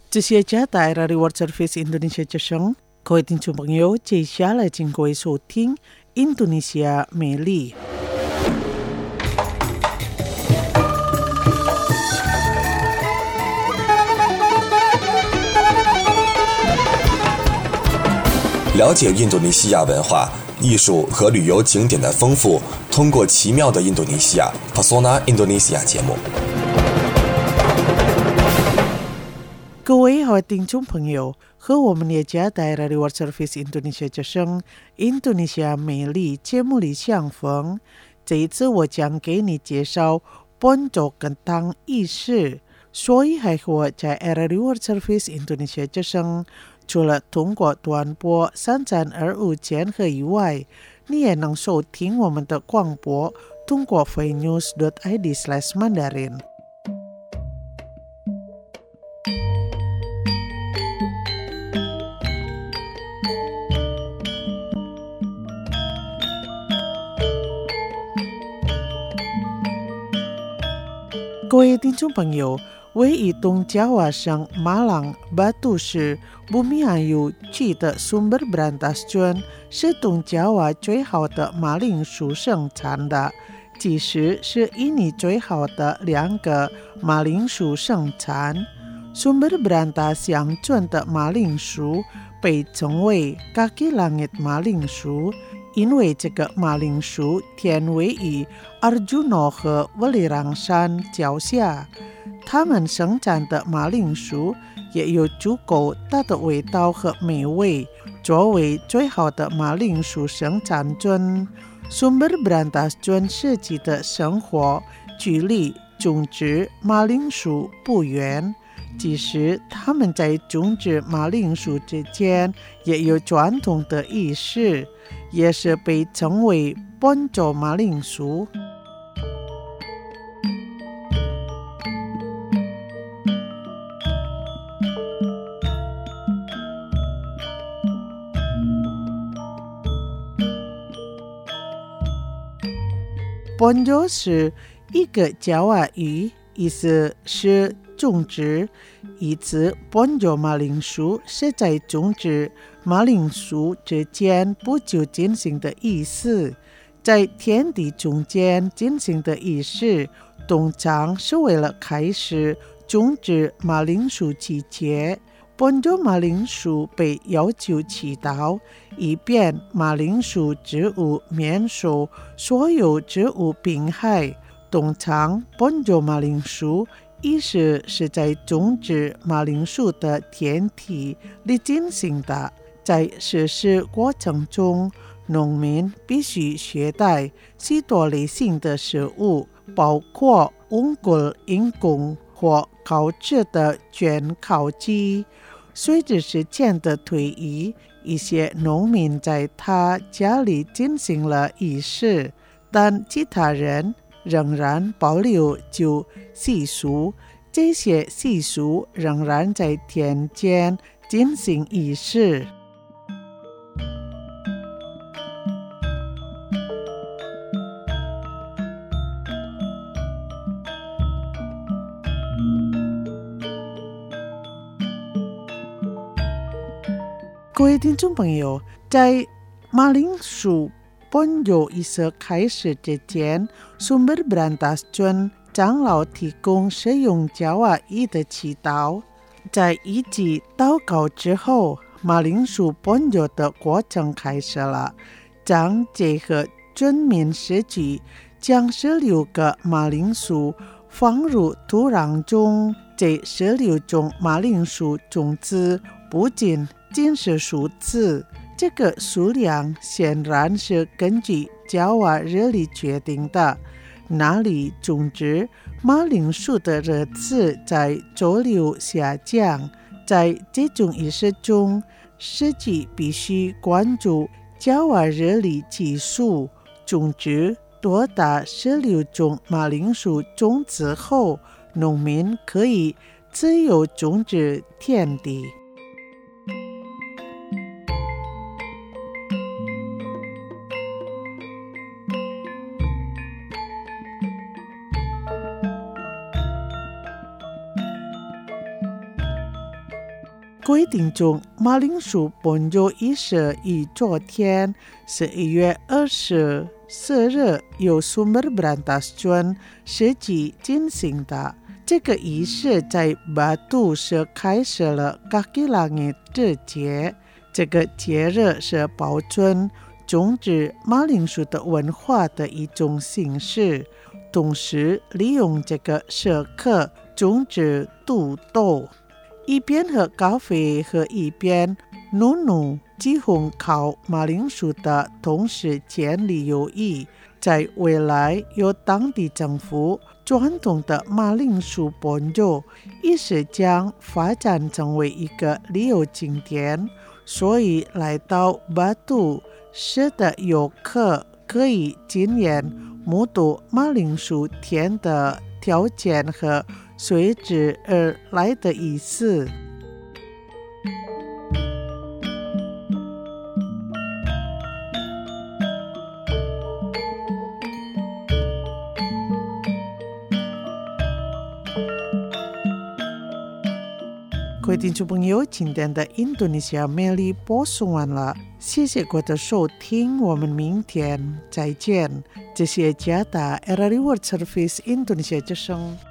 这些家带来的 World Service Indonesia 之声，各位听众朋友，接下来请各位收听印度尼西亚美丽。 了解印度尼西亚文化、艺术和旅游景点的丰富，通过奇妙的印度尼西亚 Pesona Indonesia 节目。 各位好，听众朋友，和我们也加带来的 World Service Indonesia 之声印度尼西亚美丽节目里相逢。这一次我将给你介绍本州跟当意识，所以还和我在 World Service Indonesia 之声除了通过短波3325千赫以外，你也能收听我们的广播，通过 flynews.id/Mandarin。各位听众朋友，位于东爪哇省马朗Batu市Bumi Ayu区的 Sumber Brantas John 是东爪哇最好的马铃薯生产的，其实是印尼最好的2个马铃薯生产。Sumber Brantas 乡村的马铃薯被称为 Kaki Langit 马铃薯，因为这个马铃薯田位于 Arjuna 和Welirang山脚下，他们生产的马铃薯也有足够大的味道和美味，作为最好的马铃薯生产村。Sumber Brantas 村设计的生活距离种植马铃薯不远，其实他们在种植马铃薯之间也有传统的仪式，也是被称为本州马铃薯。本州是一个爪哇语，意思是种植，因此本州马铃薯是在种植马铃薯之间不久进行的仪式，在田地中间进行的仪式，通常是为了开始种植马铃薯季节。本州马铃薯被要求祈祷，以便马铃薯植物免受所有植物病害。通常本州马铃薯仪式是在种植马铃薯的田地里进行的，在实施过程中，农民必须携带许多类型的食物，包括五谷、银工或烤制的卷烤鸡。随着时间的推移，一些农民在他家里进行了仪式，但其他人仍然保留旧习俗，这些习俗仍然在田间进行仪式。各位听众朋友，在马铃薯本州仪式开始之前， Sumber Brantas 村长老提供使用爪哇语的祈祷。在一级祷告之后，马铃薯本州的过程开始了。将结合村民实际，将16个马铃薯放入土壤中。这16种马铃薯种子不仅是数字，这个数量显然是根据爪哇日历决定的。哪里种植马铃薯的日子在周六下降。在这种仪式中，实际必须关注爪哇日历技术。种植多达16种马铃薯种子后，农民可以自由种植田地。 各位听众，马铃薯本就仪式于昨天11月24日由Sumber Berantas John实际进行的。这个仪式在巴都是开始了kaki langit日节。这个节日是保存种植马铃薯的文化的一种形式，同时利用这个时刻种植土豆，一边喝咖啡和一边努几乎烤马铃薯的同时建立友谊。在未来，由当地政府传统的马铃薯本就一时将发展成为一个旅游景点，所以来到巴都市的游客可以经验目睹马铃薯田的条件和随之而来的意思。各位听众朋友，今天的印度尼西亚美丽播送完了，谢谢各位的收听，我们明天再见。这是加达 RRI World Service 印度尼西亚之声。